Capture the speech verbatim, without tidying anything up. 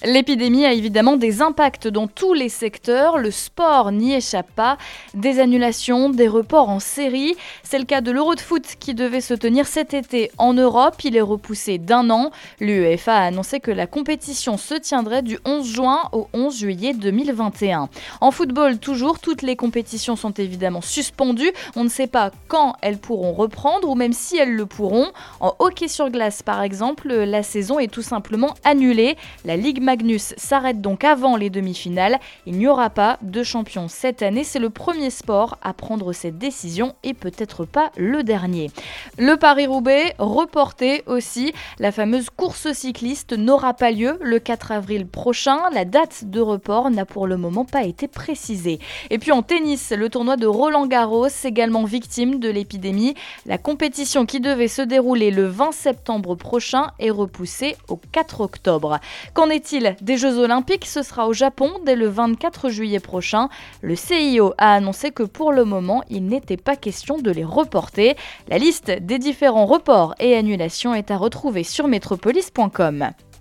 L'épidémie a évidemment des impacts dans tous les secteurs, le sport n'y échappe pas. Des annulations, des reports en série. C'est le cas de l'Euro de foot qui devait se tenir cet été en Europe. Il est repoussé d'un an. L'UEFA a annoncé que la compétition se tiendrait du onze juin au onze juillet deux mille vingt et un. En football, toujours, toutes les compétitions sont évidemment suspendues. On ne sait pas quand elles pourront reprendre ou même si elles le pourront. En hockey sur glace, par exemple, la saison est tout simplement annulée. La Ligue Magnus s'arrête donc avant les demi-finales. Il n'y aura pas de champion cette année. C'est le premier sport à prendre cette décision et peut-être pas le dernier. Le Paris-Roubaix, reporté aussi. La fameuse course cycliste n'aura pas lieu le quatre avril prochain. La date de report n'a pour le moment pas été précisée. Et puis en tennis, le tournoi de Roland-Garros, également victime de l'épidémie. La compétition qui devait se dérouler le vingt septembre prochain est repoussée au quatre octobre. Qu'en est-il des Jeux Olympiques? Ce sera au Japon dès le vingt-quatre juillet prochain. Le C I O a annoncé que pour le moment, il n'était pas question de les reporter. La liste des différents reports et annulations est à retrouver sur métropolis point com.